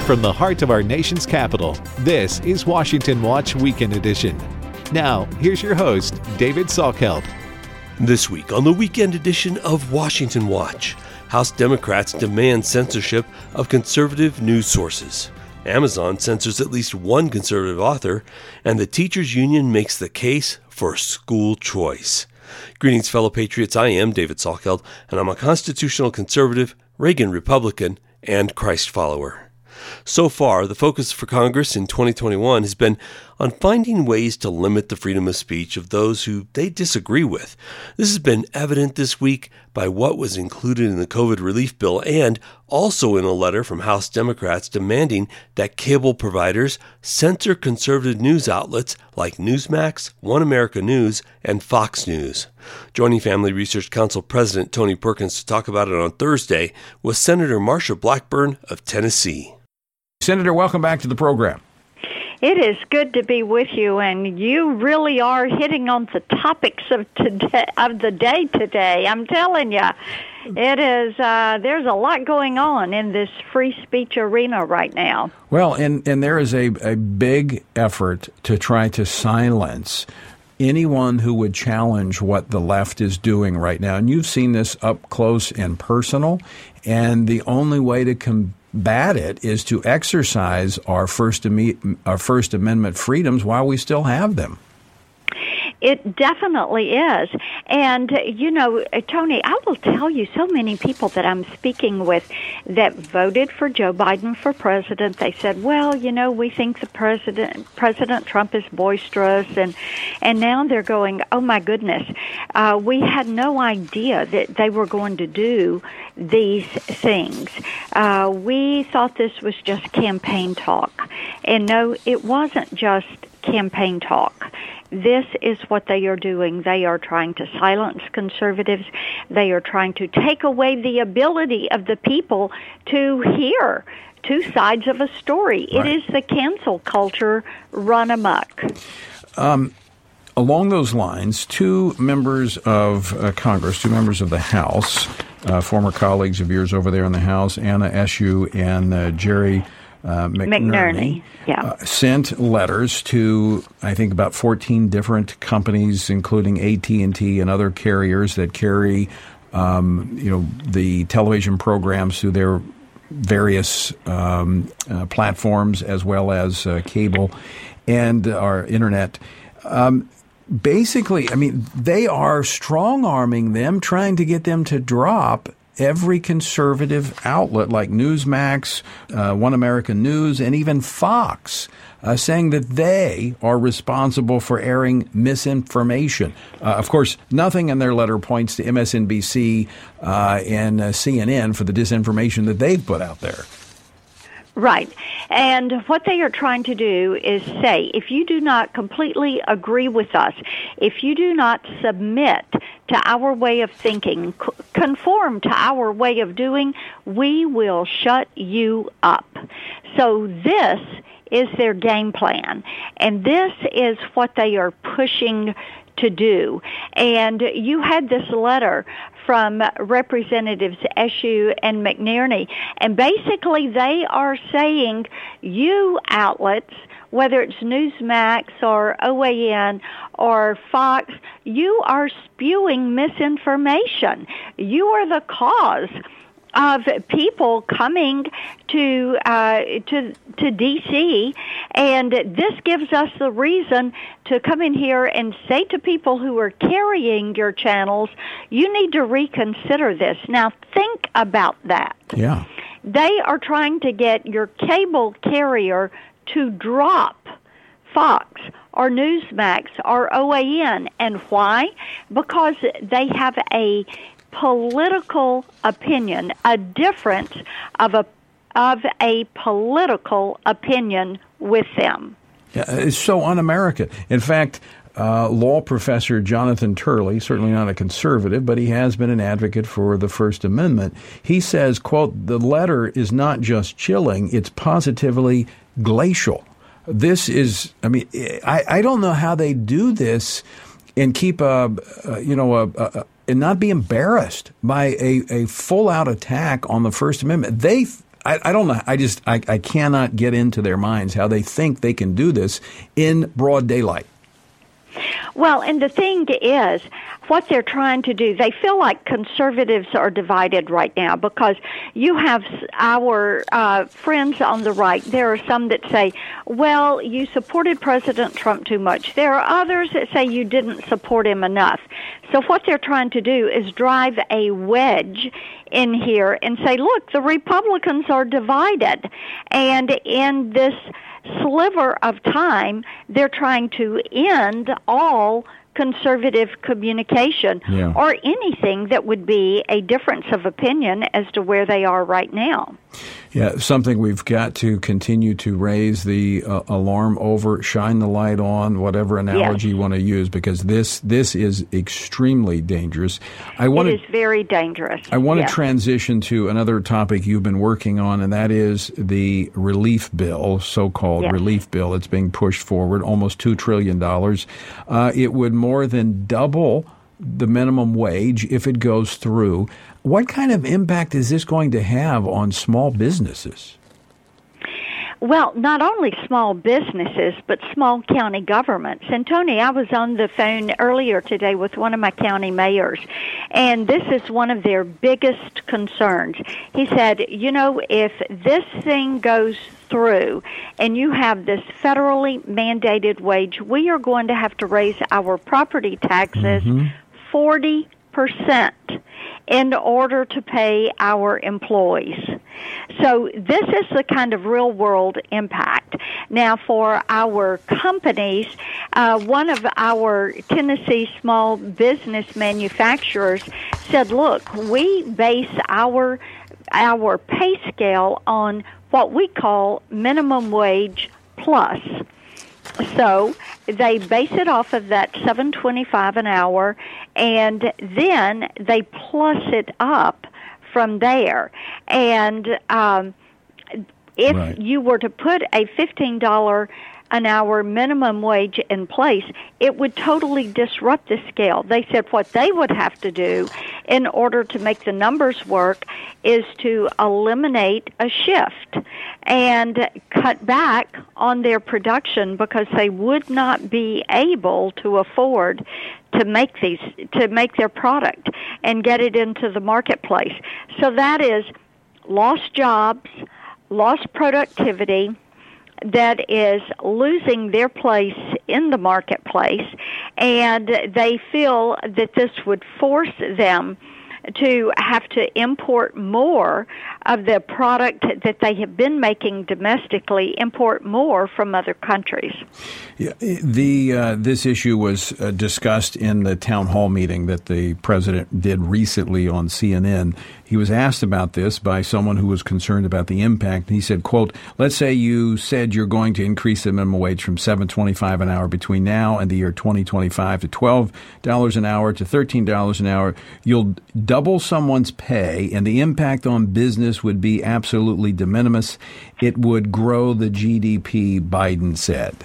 from the heart of our nation's capital, this is Washington Watch Weekend Edition. Now, here's your host, David Salkeld. This week on the Weekend Edition of Washington Watch, House Democrats demand censorship of conservative news sources. Amazon censors at least one conservative author, and the teachers' union makes the case for school choice. Greetings, fellow patriots. I am David Salkeld, and I'm a constitutional conservative, Reagan Republican, and Christ follower. So far, the focus for Congress in 2021 has been on finding ways to limit the freedom of speech of those who they disagree with. This has been evident this week by what was included in the COVID relief bill and also in a letter from House Democrats demanding that cable providers censor conservative news outlets like Newsmax, One America News, and Fox News. Joining Family Research Council President Tony Perkins to talk about it on Thursday was Senator Marsha Blackburn of Tennessee. Senator, welcome back to the program. It is good to be with you, and you really are hitting on the topics of the day today. I'm telling you, it is. There's a lot going on in this free speech arena right now. Well, and there is a big effort to try to silence anyone who would challenge what the left is doing right now. And you've seen this up close and personal, and the only way to combat it is to exercise our First Amendment freedoms while we still have them. It definitely is. And, you know, Tony, I will tell you, so many people that I'm speaking with that voted for Joe Biden for president, they said, well, you know, we think the President Trump is boisterous. And now they're going, oh, my goodness, we had no idea that they were going to do these things. We thought this was just campaign talk. And no, it wasn't just campaign talk. This is what they are doing. They are trying to silence conservatives. They are trying to take away the ability of the people to hear two sides of a story. Right. It is the cancel culture run amok. Along those lines, two members of Congress, two members of the House, former colleagues of yours over there in the House, Anna Eshoo and Jerry McNerney, sent letters to, I think, about 14 different companies, including AT&T and other carriers that carry, the television programs through their various platforms, as well as cable and our internet. Basically, I mean, they are strong-arming them, trying to get them to drop every conservative outlet like Newsmax, One America News, and even Fox, saying that they are responsible for airing misinformation. Of course, nothing in their letter points to MSNBC and CNN for the disinformation that they've put out there. Right. And what they are trying to do is say, if you do not completely agree with us, if you do not submit to our way of thinking, conform to our way of doing, we will shut you up. So this is their game plan. And this is what they are pushing to do. And you had this letter from Representatives Eshoo and McNerney, and basically they are saying, you outlets, whether it's Newsmax or OAN or Fox, you are spewing misinformation. You are the cause of people coming to D.C., and this gives us the reason to come in here and say to people who are carrying your channels, you need to reconsider this. Now, think about that. Yeah. They are trying to get your cable carrier to drop Fox or Newsmax or OAN. And why? Because they have a political opinion, a difference of a political opinion with them. Yeah, it's so un-American. In fact, law professor Jonathan Turley, certainly not a conservative, but he has been an advocate for the First Amendment. He says, quote, the letter is not just chilling, it's positively glacial. This is, I mean, I don't know how they do this and keep and not be embarrassed by a full-out attack on the First Amendment. I don't know. I cannot get into their minds how they think they can do this in broad daylight. Well, and the thing is, what they're trying to do, they feel like conservatives are divided right now because you have our friends on the right. There are some that say, well, you supported President Trump too much. There are others that say you didn't support him enough. So what they're trying to do is drive a wedge in here and say, look, the Republicans are divided. And in this sliver of time, they're trying to end all conservative communication or anything that would be a difference of opinion as to where they are right now. Yeah, something we've got to continue to raise the alarm over, shine the light on, whatever analogy you want to use, because this is extremely dangerous. It is very dangerous. I want to transition to another topic you've been working on, and that is the relief bill, so-called relief bill. It's being pushed forward, almost $2 trillion. It would more than double the minimum wage if it goes through. What kind of impact is this going to have on small businesses? Well, not only small businesses, but small county governments. And, Tony, I was on the phone earlier today with one of my county mayors, and this is one of their biggest concerns. He said, you know, if this thing goes through and you have this federally mandated wage, we are going to have to raise our property taxes 40% in order to pay our employees. So this is the kind of real-world impact. Now, for our companies, one of our Tennessee small business manufacturers said, look, we base our pay scale on what we call minimum wage plus. So they base it off of that $7.25 an hour, and then they plus it up from there. And if you were to put a $15 an hour minimum wage in place, it would totally disrupt the scale. They said what they would have to do in order to make the numbers work is to eliminate a shift and cut back on their production because they would not be able to afford to make their product and get it into the marketplace. So that is lost jobs, lost productivity, that is losing their place in the marketplace, and they feel that this would force them to have to import more of the product that they have been making domestically, import more from other countries. Yeah, this issue was discussed in the town hall meeting that the president did recently on CNN. He was asked about this by someone who was concerned about the impact. He said, quote, let's say you said you're going to increase the minimum wage from $7.25 an hour between now and the year 2025 to $12 an hour to $13 an hour. You'll double someone's pay, and the impact on business would be absolutely de minimis. It would grow the GDP, Biden said.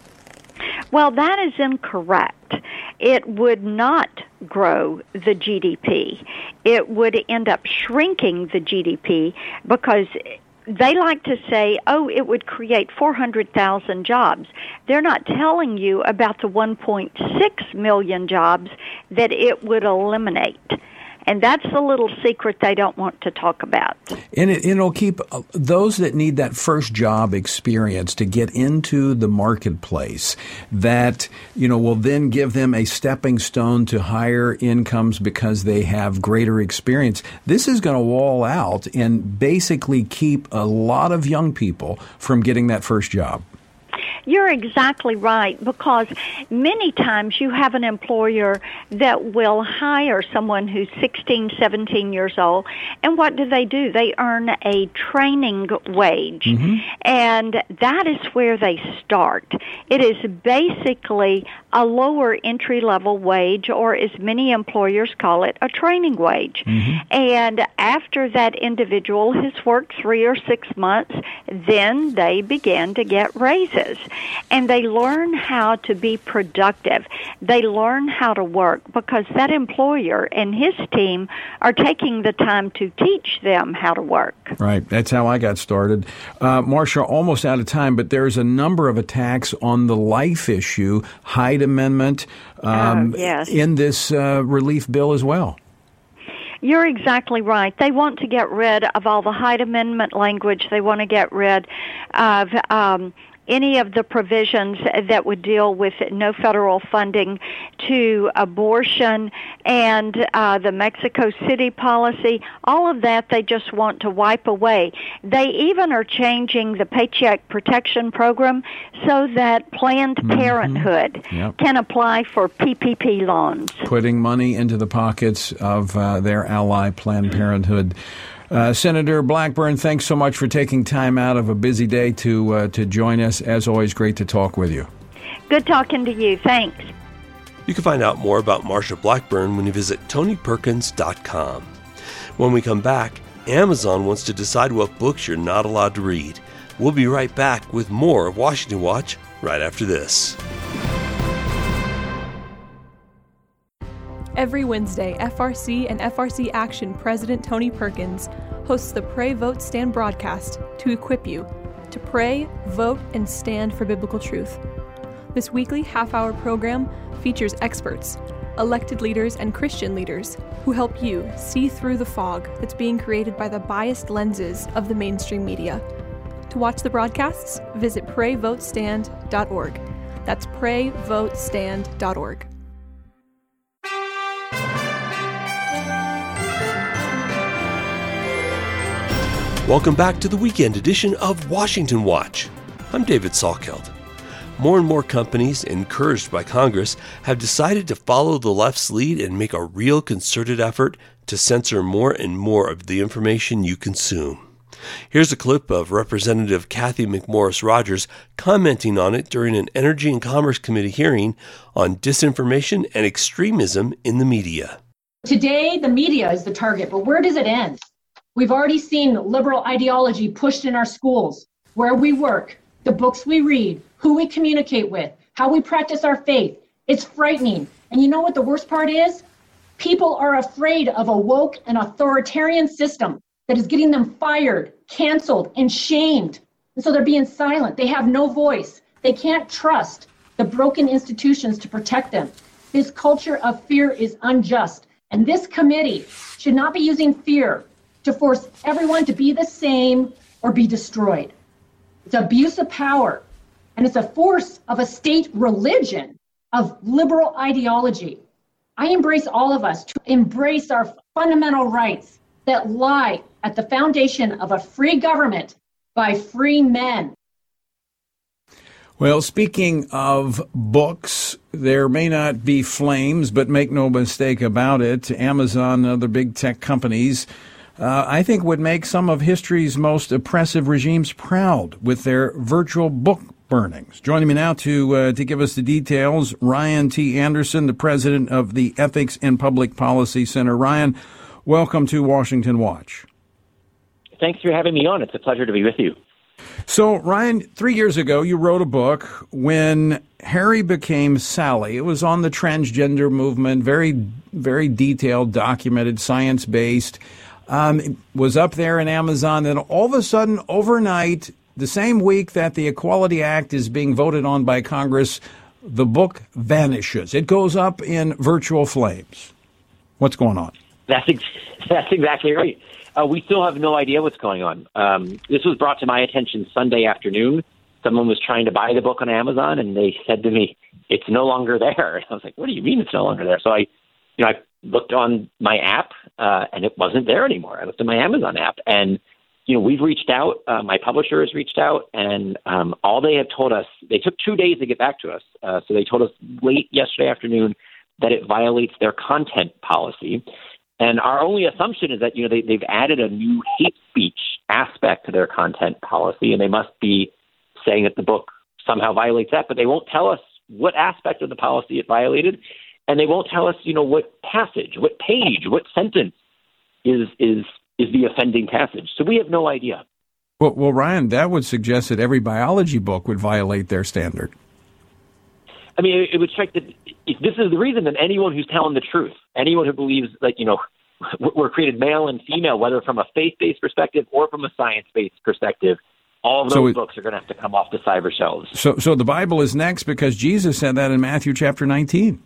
Well, that is incorrect. It would not grow the GDP. It would end up shrinking the GDP because they like to say, oh, it would create 400,000 jobs. They're not telling you about the 1.6 million jobs that it would eliminate. And that's the little secret they don't want to talk about. And it'll keep those that need that first job experience to get into the marketplace that, will then give them a stepping stone to higher incomes because they have greater experience. This is going to wall out and basically keep a lot of young people from getting that first job. You're exactly right, because many times you have an employer that will hire someone who's 16, 17 years old, and what do? They earn a training wage, and that is where they start. It is basically a lower entry-level wage, or as many employers call it, a training wage. And after that individual has worked 3 or 6 months, then they begin to get raises. And they learn how to be productive. They learn how to work because that employer and his team are taking the time to teach them how to work. Right. That's how I got started. Marcia, almost out of time, but there's a number of attacks on the life issue, Hyde Amendment, yes. in this relief bill as well. You're exactly right. They want to get rid of all the Hyde Amendment language. They want to get rid of any of the provisions that would deal with no federal funding to abortion and the Mexico City policy. All of that they just want to wipe away. They even are changing the Paycheck Protection Program so that Planned Parenthood can apply for PPP loans. Putting money into the pockets of their ally, Planned Parenthood. Senator Blackburn, thanks so much for taking time out of a busy day to join us. As always, great to talk with you. Good talking to you. Thanks. You can find out more about Marcia Blackburn when you visit TonyPerkins.com. When we come back, Amazon wants to decide what books you're not allowed to read. We'll be right back with more of Washington Watch right after this. Every Wednesday, FRC and FRC Action President Tony Perkins hosts the Pray, Vote, Stand broadcast to equip you to pray, vote, and stand for biblical truth. This weekly half-hour program features experts, elected leaders, and Christian leaders who help you see through the fog that's being created by the biased lenses of the mainstream media. To watch the broadcasts, visit PrayVoteStand.org. That's PrayVoteStand.org. Welcome back to the weekend edition of Washington Watch. I'm David Salkeld. More and more companies, encouraged by Congress, have decided to follow the left's lead and make a real concerted effort to censor more and more of the information you consume. Here's a clip of Representative Cathy McMorris Rodgers commenting on it during an Energy and Commerce Committee hearing on disinformation and extremism in the media. Today, the media is the target, but where does it end? We've already seen liberal ideology pushed in our schools, where we work, the books we read, who we communicate with, how we practice our faith. It's frightening. And you know what the worst part is? People are afraid of a woke and authoritarian system that is getting them fired, canceled, and shamed. And so they're being silent. They have no voice. They can't trust the broken institutions to protect them. This culture of fear is unjust. And this committee should not be using fear to force everyone to be the same or be destroyed. It's abuse of power, and it's a force of a state religion of liberal ideology. I embrace all of us to embrace our fundamental rights that lie at the foundation of a free government by free men. Well, speaking of books, there may not be flames, but make no mistake about it, Amazon and other big tech companies I think would make some of history's most oppressive regimes proud with their virtual book burnings. Joining me now to give us the details, Ryan T. Anderson, the president of the Ethics and Public Policy Center. Ryan, welcome to Washington Watch. Thanks for having me on. It's a pleasure to be with you. So, Ryan, 3 years ago, you wrote a book, When Harry Became Sally. It was on the transgender movement, very, very detailed, documented, science-based. It was up there in Amazon. Then all of a sudden, overnight, the same week that the Equality Act is being voted on by Congress, the book vanishes. It goes up in virtual flames. What's going on? That's exactly right. We still have no idea what's going on. This was brought to my attention Sunday afternoon. Someone was trying to buy the book on Amazon, and they said to me, "It's no longer there." And I was like, "What do you mean it's no longer there?" So I looked on my app, and it wasn't there anymore. I looked at my Amazon app, and we've reached out. My publisher has reached out, and all they have told us, they took 2 days to get back to us. So they told us late yesterday afternoon that it violates their content policy. And our only assumption is that, they've added a new hate speech aspect to their content policy, and they must be saying that the book somehow violates that, but they won't tell us what aspect of the policy it violated, and they won't tell us, what passage, what page, what sentence is the offending passage. So we have no idea. Well, Ryan, that would suggest that every biology book would violate their standard. I mean, it would check that if this is the reason, then anyone who's telling the truth, anyone who believes that, we're created male and female, whether from a faith-based perspective or from a science-based perspective, all of those books are going to have to come off the cyber shelves. So the Bible is next because Jesus said that in Matthew chapter 19.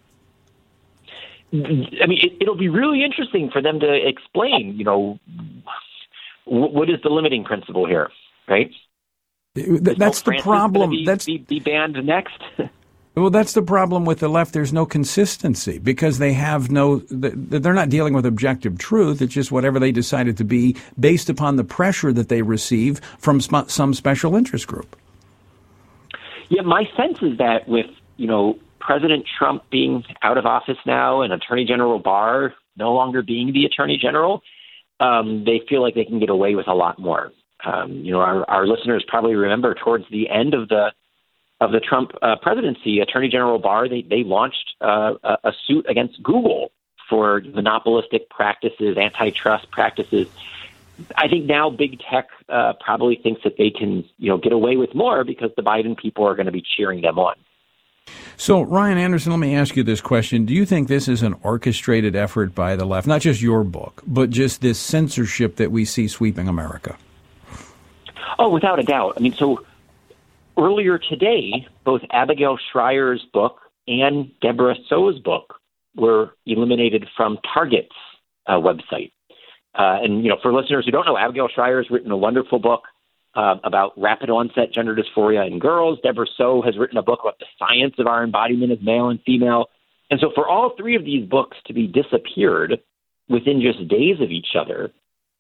I mean, it'll be really interesting for them to explain, what is the limiting principle here, right? That's the problem. Be banned next. Well, that's the problem with the left. There's no consistency because they're not dealing with objective truth. It's just whatever they decided to be based upon the pressure that they receive from some special interest group. Yeah, my sense is that with, President Trump being out of office now and Attorney General Barr no longer being the Attorney General, they feel like they can get away with a lot more. Our listeners probably remember towards the end of the Trump presidency, Attorney General Barr, they launched a suit against Google for monopolistic practices, antitrust practices. I think now big tech probably thinks that they can, get away with more because the Biden people are going to be cheering them on. So, Ryan Anderson, let me ask you this question. Do you think this is an orchestrated effort by the left, not just your book, but just this censorship that we see sweeping America? Oh, without a doubt. I mean, so earlier today, both Abigail Schreier's book and Deborah So's book were eliminated from Target's website. And, for listeners who don't know, Abigail Schreier has written a wonderful book about rapid onset gender dysphoria in girls. Deborah So has written a book about the science of our embodiment as male and female. And so for all three of these books to be disappeared within just days of each other,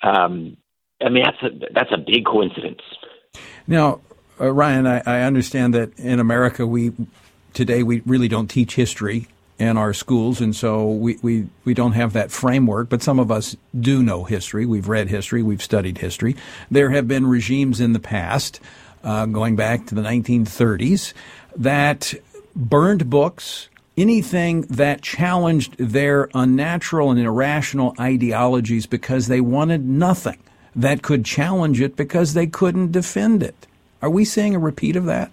that's a big coincidence. Now, Ryan, I understand that in America today we really don't teach history in our schools, and so we don't have that framework, but some of us do know history. We've read history. We've studied history. There have been regimes in the past, going back to the 1930s, that burned books, anything that challenged their unnatural and irrational ideologies because they wanted nothing that could challenge it because they couldn't defend it. Are we seeing a repeat of that?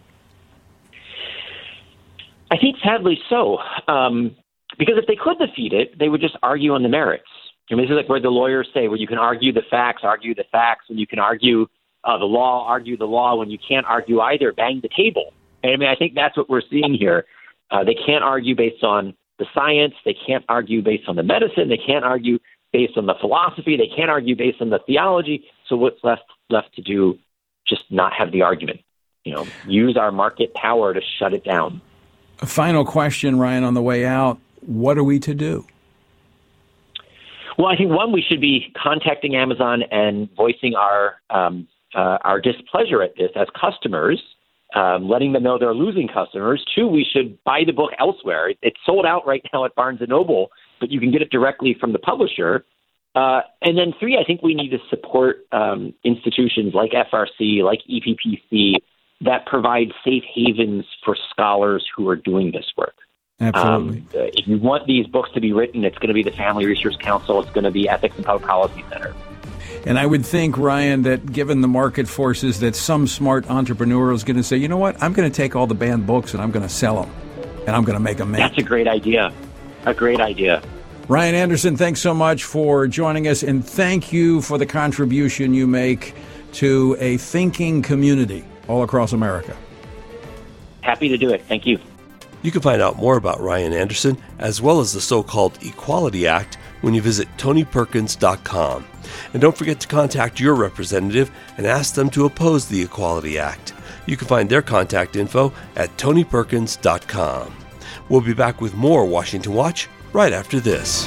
I think sadly so, because if they could defeat it, they would just argue on the merits. I mean, this is like where the lawyers say, where you can argue the facts, and you can argue the law, when you can't argue either, bang the table. And I mean, I think that's what we're seeing here. They can't argue based on the science. They can't argue based on the medicine. They can't argue based on the philosophy. They can't argue based on the theology. So what's left to do? Just not have the argument. Use our market power to shut it down. A final question, Ryan, on the way out. What are we to do? Well, I think, one, we should be contacting Amazon and voicing our displeasure at this as customers, letting them know they're losing customers. 2, we should buy the book elsewhere. It's sold out right now at Barnes & Noble, but you can get it directly from the publisher. And then 3, I think we need to support institutions like FRC, like EPPC, that provide safe havens for scholars who are doing this work. Absolutely. If you want these books to be written, it's going to be the Family Research Council. It's going to be Ethics and Public Policy Center. And I would think, Ryan, that given the market forces, that some smart entrepreneur is going to say, you know what, I'm going to take all the banned books and I'm going to sell them, and I'm going to make them mint. That's a great idea. A great idea. Ryan Anderson, thanks so much for joining us, and thank you for the contribution you make to a thinking community all across America. Happy to do it. Thank you. You can find out more about Ryan Anderson, as well as the so-called Equality Act, when you visit TonyPerkins.com. And don't forget to contact your representative and ask them to oppose the Equality Act. You can find their contact info at TonyPerkins.com. We'll be back with more Washington Watch right after this.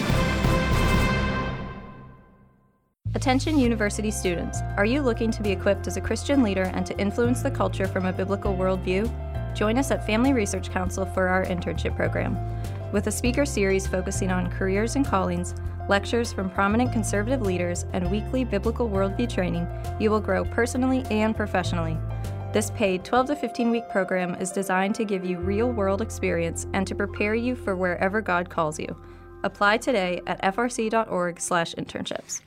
Attention university students, are you looking to be equipped as a Christian leader and to influence the culture from a biblical worldview? Join us at Family Research Council for our internship program. With a speaker series focusing on careers and callings, lectures from prominent conservative leaders, and weekly biblical worldview training, you will grow personally and professionally. This paid 12 to 15-week program is designed to give you real-world experience and to prepare you for wherever God calls you. Apply today at frc.org/internships.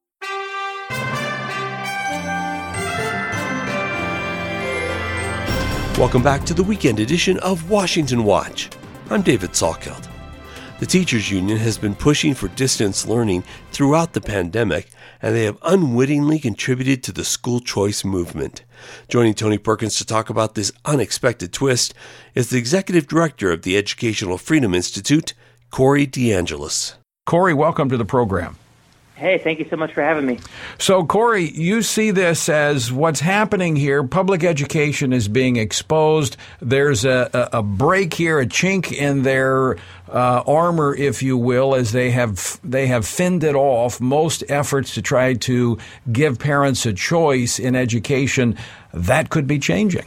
Welcome back to the weekend edition of Washington Watch. I'm David Salkeld. The Teachers Union has been pushing for distance learning throughout the pandemic, and they have unwittingly contributed to the school choice movement. Joining Tony Perkins to talk about this unexpected twist is the executive director of the Educational Freedom Institute, Corey DeAngelis. Corey, welcome to the program. Hey, thank you so much for having me. So, Corey, you see this as what's happening here. Public education is being exposed. There's a break here, a chink in their armor, if you will, as they have fended off most efforts to try to give parents a choice in education. That could be changing.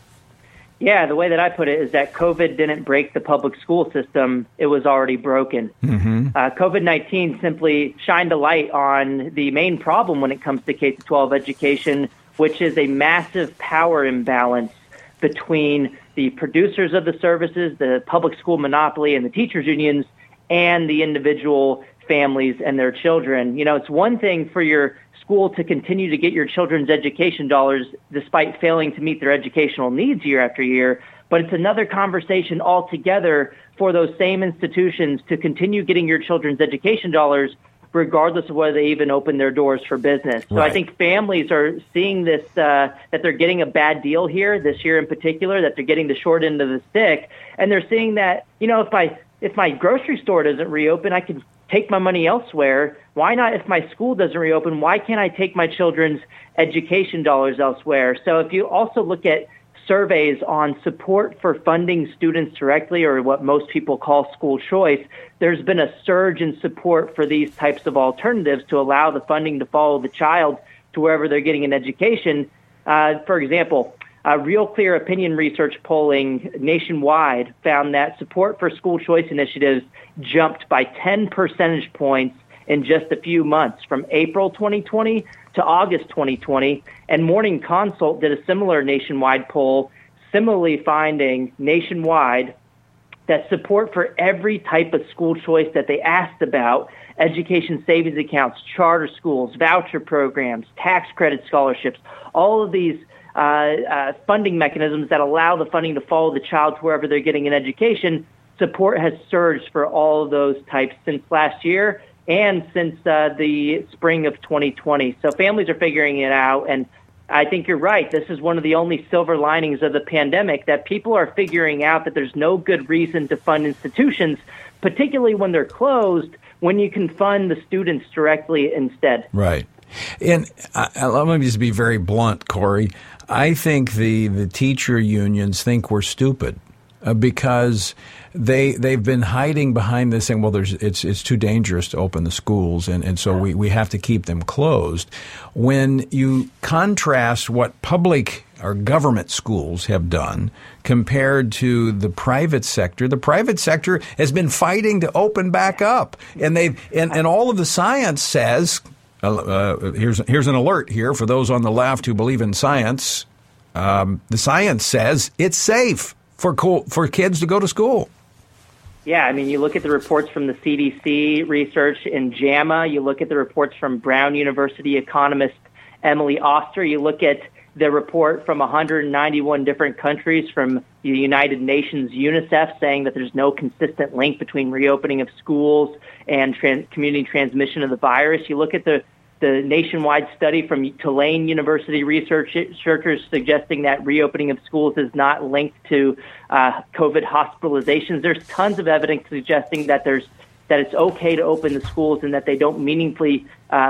Yeah, the way that I put it is that COVID didn't break the public school system. It was already broken. COVID-19 simply shined a light on the main problem when it comes to K-12 education, which is a massive power imbalance between the producers of the services, the public school monopoly, and the teachers unions, and the individual families and their children. You know, it's one thing for your school to continue to get your children's education dollars despite failing to meet their educational needs year after year, but it's another conversation altogether for those same institutions to continue getting your children's education dollars regardless of whether they even open their doors for business. So I think families are seeing this, that they're getting a bad deal here this year in particular, that they're getting the short end of the stick, and they're seeing that, you know, if my grocery store doesn't reopen, I can take my money elsewhere. Why not, if my school doesn't reopen, why can't I take my children's education dollars elsewhere? So if you also look at surveys on support for funding students directly, or what most people call school choice, there's been a surge in support for these types of alternatives to allow the funding to follow the child to wherever they're getting an education. For example, Real Clear Opinion Research polling nationwide found that support for school choice initiatives jumped by 10 percentage points in just a few months, from April 2020 to August 2020. And Morning Consult did a similar nationwide poll, similarly finding nationwide that support for every type of school choice that they asked about, education savings accounts, charter schools, voucher programs, tax credit scholarships, all of these funding mechanisms that allow the funding to follow the child to wherever they're getting an education, support has surged for all of those types since last year and since the spring of 2020. So families are figuring it out, and I think you're right. This is one of the only silver linings of the pandemic, that people are figuring out that there's no good reason to fund institutions, particularly when they're closed, when you can fund the students directly instead. Right. And let me just be very blunt, Corey. I think the teacher unions think we're stupid because they've been hiding behind this saying, well, it's too dangerous to open the schools, and so we have to keep them closed. When you contrast what public or government schools have done compared to the private sector has been fighting to open back up, and and all of the science says. Here's an alert here for those on the left who believe in science. The science says it's safe for kids to go to school. Yeah, I mean, you look at the reports from the CDC research in JAMA. You look at the reports from Brown University economist Emily Oster. You look at the report from 191 different countries from the United Nations UNICEF saying that there's no consistent link between reopening of schools and community transmission of the virus. You look at the nationwide study from Tulane University researchers suggesting that reopening of schools is not linked to COVID hospitalizations. There's tons of evidence suggesting that it's okay to open the schools and that they don't meaningfully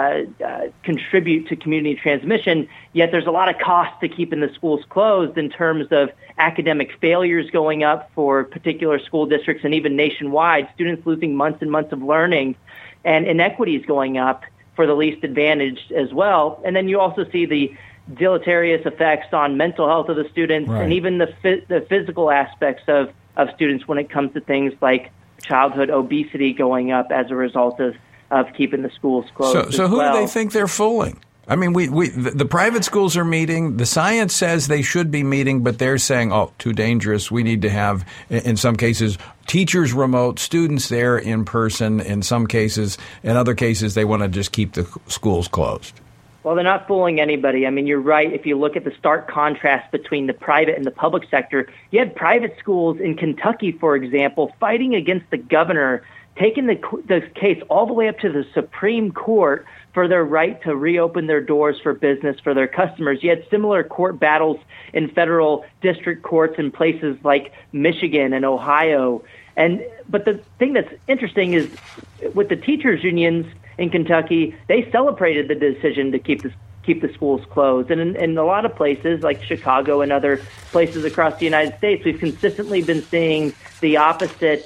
contribute to community transmission, yet there's a lot of cost to keeping the schools closed in terms of academic failures going up for particular school districts and even nationwide, students losing months and months of learning, and inequities going up for the least advantaged as well. And then you also see the deleterious effects on mental health of the students and even the physical aspects of students when it comes to things like childhood obesity going up as a result of keeping the schools closed. So who do they think they're fooling? I mean, the private schools are meeting. The science says they should be meeting, but they're saying, oh, too dangerous. We need to have, in some cases, teachers remote, students there in person in some cases. In other cases, they want to just keep the schools closed. Well, they're not fooling anybody. I mean, you're right. If you look at the stark contrast between the private and the public sector, you had private schools in Kentucky, for example, fighting against the governor, taking the case all the way up to the Supreme Court for their right to reopen their doors for business for their customers. You had similar court battles in federal district courts in places like Michigan and Ohio. But the thing that's interesting is with the teachers' unions in Kentucky, they celebrated the decision to keep the schools closed. And in a lot of places like Chicago and other places across the United States, we've consistently been seeing the opposite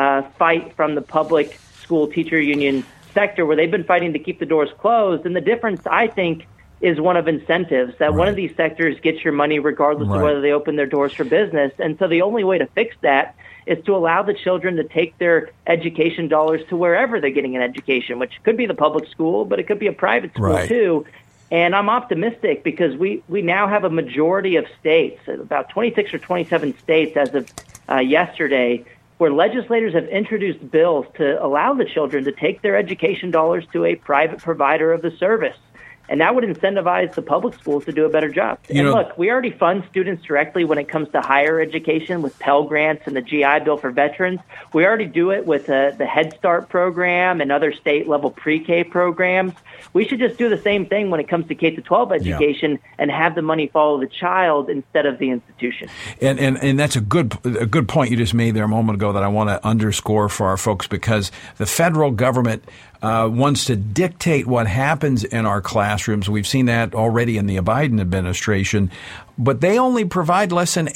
fight from the public school teacher union sector, where they've been fighting to keep the doors closed. And the difference, I think, is one of incentives, that one of these sectors gets your money regardless of whether they open their doors for business. And so the only way to fix that is to allow the children to take their education dollars to wherever they're getting an education, which could be the public school, but it could be a private school too. And I'm optimistic because we now have a majority of states, about 26 or 27 states as of yesterday, where legislators have introduced bills to allow the children to take their education dollars to a private provider of the service. And that would incentivize the public schools to do a better job. Look, we already fund students directly when it comes to higher education with Pell Grants and the GI Bill for veterans. We already do it with the Head Start program and other state-level pre-K programs. We should just do the same thing when it comes to K-12 education and have the money follow the child instead of the institution. And that's a good point you just made there a moment ago that I want to underscore for our folks, because the federal government wants to dictate what happens in our classrooms. We've seen that already in the Biden administration. But they only provide less than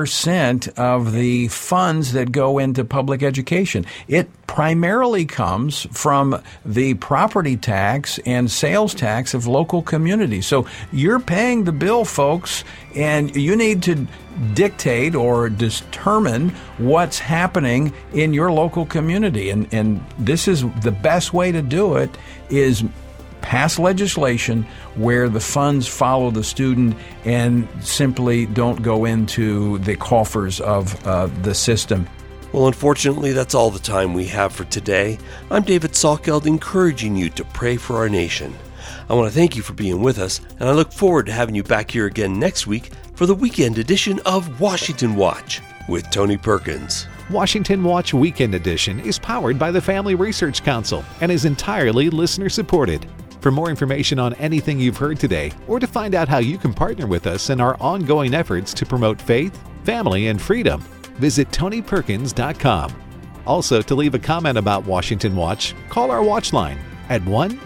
8% of the funds that go into public education. It primarily comes from the property tax and sales tax of local communities. So you're paying the bill, folks, and you need to dictate or determine what's happening in your local community. And this is the best way to do it, is pass legislation where the funds follow the student and simply don't go into the coffers of the system. Well, unfortunately, that's all the time we have for today. I'm David Salkeld, encouraging you to pray for our nation. I want to thank you for being with us, and I look forward to having you back here again next week for the weekend edition of Washington Watch with Tony Perkins. Washington Watch Weekend Edition is powered by the Family Research Council and is entirely listener-supported. For more information on anything you've heard today, or to find out how you can partner with us in our ongoing efforts to promote faith, family, and freedom, visit TonyPerkins.com. Also, to leave a comment about Washington Watch, call our watch line at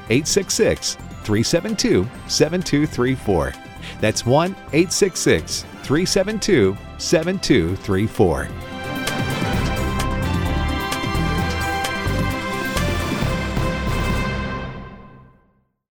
1-866-372-7234. That's 1-866-372-7234.